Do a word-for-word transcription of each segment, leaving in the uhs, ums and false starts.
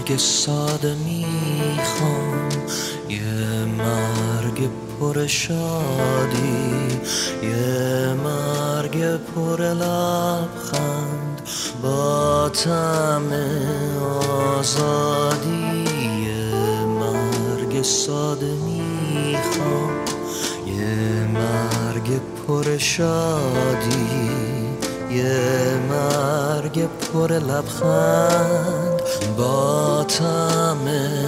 مرگ ساده میخوام، یه مرگ پر شادی، یه مرگ پر لبخند با طعم آزادی. یه مرگ ساده میخوام، یه مرگ پر شادی، یه مرگ پر لبخند با طعم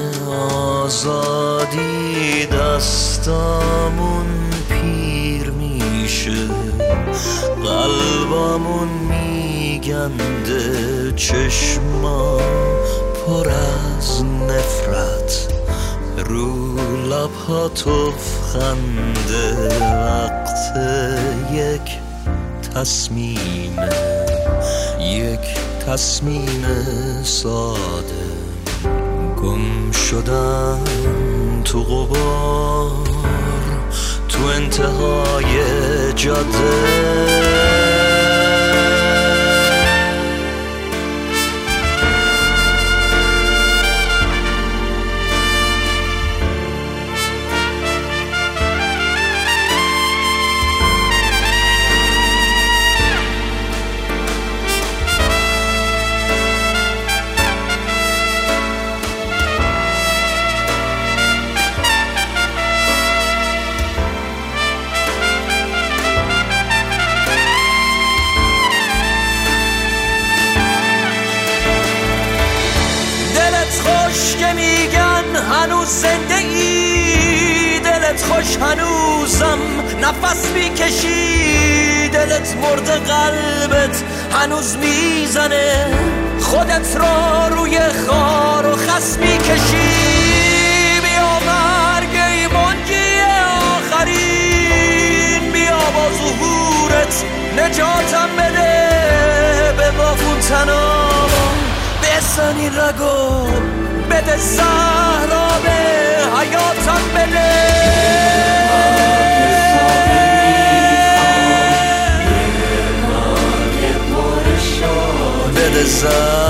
آزادی. دستامون پیر میشه، قلبامون میگنده، چشما پر از نفرت، رو لبها تفخنده. وقت یک تصمیم، یک تصمیم ساده، گم شدن تو غبار، تو انتهای جاده. که میگن هنوز زنده ای، دلت خوش هنوزم نفس میکشی، دلت مرده قلبت هنوز میزنه، خودت را روی خار و خس میکشی. بیا مرگ ای منجی آخرین، بیا با ظهورت نجاتم بده، به بافون تنام بسن این رگو، بده زهرا به حیاتم بده. بده زهرا